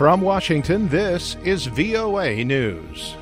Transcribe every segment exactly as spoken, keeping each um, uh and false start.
From Washington, this is V O A News.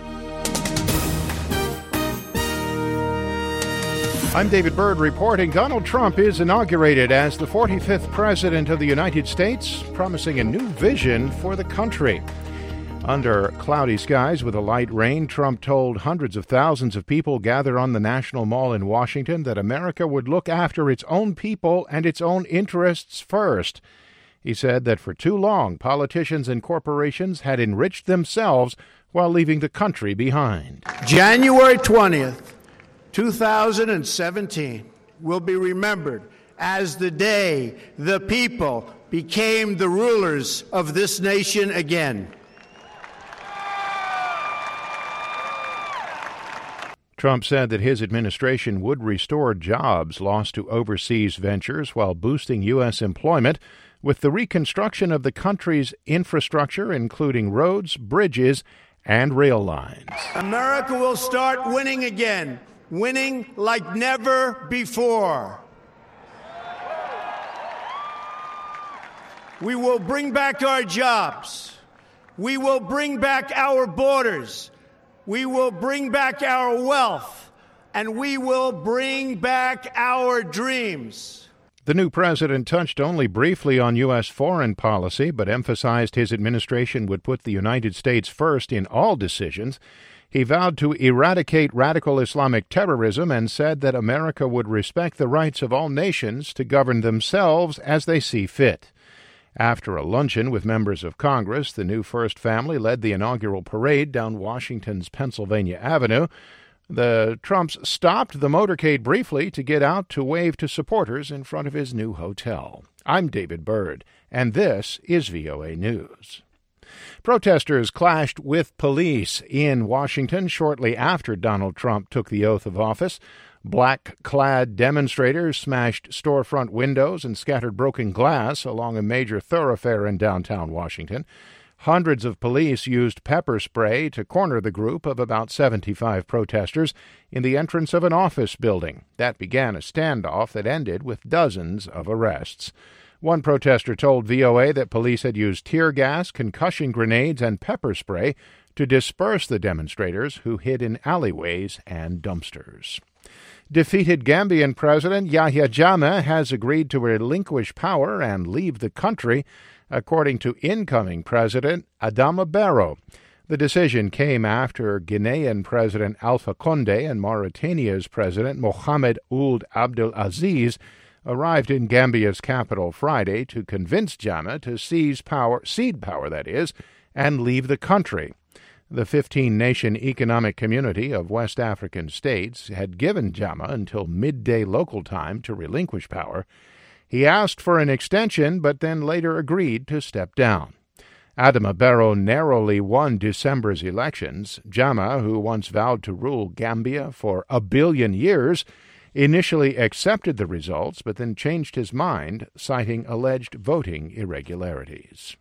I'm David Byrd reporting. Donald Trump is inaugurated as the forty-fifth President of the United States, promising a new vision for the country. Under cloudy skies with a light rain, Trump told hundreds of thousands of people gathered on the National Mall in Washington that America would look after its own people and its own interests first. He said that for too long, politicians and corporations had enriched themselves while leaving the country behind. January twentieth, two thousand seventeen will be remembered as the day the people became the rulers of this nation again. Trump said that his administration would restore jobs lost to overseas ventures while boosting U S employment with the reconstruction of the country's infrastructure, including roads, bridges, and rail lines. America will start winning again, winning like never before. We will bring back our jobs. We will bring back our borders. We will bring back our wealth, and we will bring back our dreams. The new president touched only briefly on U S foreign policy, but emphasized his administration would put the United States first in all decisions. He vowed to eradicate radical Islamic terrorism and said that America would respect the rights of all nations to govern themselves as they see fit. After a luncheon with members of Congress, the new First Family led the inaugural parade down Washington's Pennsylvania Avenue. The Trumps stopped the motorcade briefly to get out to wave to supporters in front of his new hotel. I'm David Byrd, and this is V O A News. Protesters clashed with police in Washington shortly after Donald Trump took the oath of office. Black-clad demonstrators smashed storefront windows and scattered broken glass along a major thoroughfare in downtown Washington. Hundreds of police used pepper spray to corner the group of about seventy-five protesters in the entrance of an office building. That began a standoff that ended with dozens of arrests. One protester told V O A that police had used tear gas, concussion grenades, and pepper spray to disperse the demonstrators who hid in alleyways and dumpsters. Defeated Gambian President Yahya Jammeh has agreed to relinquish power and leave the country, according to incoming President Adama Barrow. The decision came after Guinean President Alpha Condé and Mauritania's President Mohamed Ould Abdel Aziz arrived in Gambia's capital Friday to convince Jammeh to seize power, cede power, that is, and leave the country. The fifteen-nation economic community of West African states had given Jammeh until midday local time to relinquish power. He asked for an extension, but then later agreed to step down. Adama Barrow narrowly won December's elections. Jammeh, who once vowed to rule Gambia for a billion years, initially accepted the results, but then changed his mind, citing alleged voting irregularities.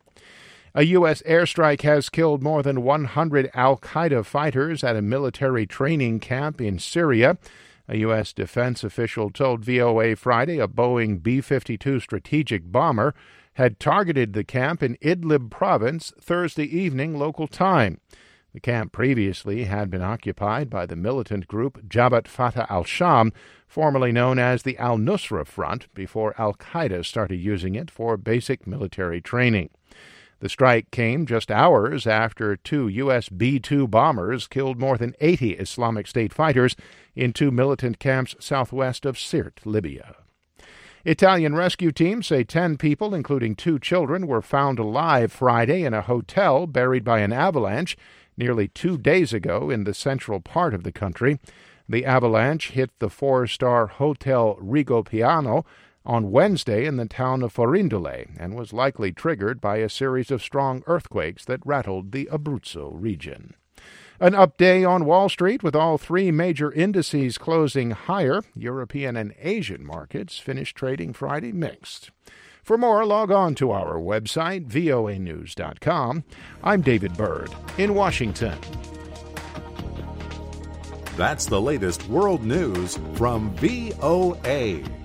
A U S airstrike has killed more than one hundred al-Qaeda fighters at a military training camp in Syria. A U S defense official told V O A Friday a Boeing B fifty-two strategic bomber had targeted the camp in Idlib province Thursday evening local time. The camp previously had been occupied by the militant group Jabhat Fatah al-Sham, formerly known as the al-Nusra Front, before al-Qaeda started using it for basic military training. The strike came just hours after two U S B two bombers killed more than eighty Islamic State fighters in two militant camps southwest of Sirte, Libya. Italian rescue teams say ten people, including two children, were found alive Friday in a hotel buried by an avalanche nearly two days ago in the central part of the country. The avalanche hit the four-star Hotel Rigopiano on Wednesday in the town of Forindole and was likely triggered by a series of strong earthquakes that rattled the Abruzzo region. An up day on Wall Street with all three major indices closing higher. European and Asian markets finished trading Friday mixed. For more, log on to our website, V O A news dot com. I'm David Byrd in Washington. That's the latest world news from V O A.